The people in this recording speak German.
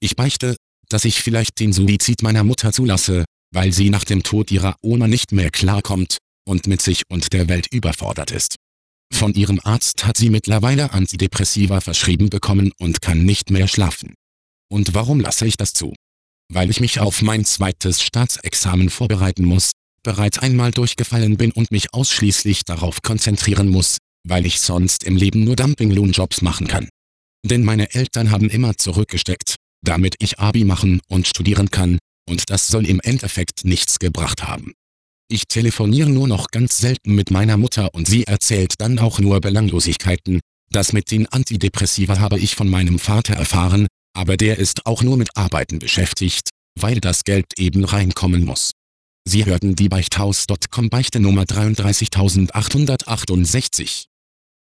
Ich beichte, dass ich vielleicht den Suizid meiner Mutter zulasse, weil sie nach dem Tod ihrer Oma nicht mehr klarkommt und mit sich und der Welt überfordert ist. Von ihrem Arzt hat sie mittlerweile Antidepressiva verschrieben bekommen und kann nicht mehr schlafen. Und warum lasse ich das zu? Weil ich mich auf mein zweites Staatsexamen vorbereiten muss, bereits einmal durchgefallen bin und mich ausschließlich darauf konzentrieren muss, weil ich sonst im Leben nur Dumpinglohnjobs machen kann. Denn meine Eltern haben immer zurückgesteckt, damit ich Abi machen und studieren kann, und das soll im Endeffekt nichts gebracht haben. Ich telefoniere nur noch ganz selten mit meiner Mutter und sie erzählt dann auch nur Belanglosigkeiten. Das mit den Antidepressiva habe ich von meinem Vater erfahren, aber der ist auch nur mit Arbeiten beschäftigt, weil das Geld eben reinkommen muss. Sie hörten die Beichthaus.com Beichte Nummer 33868.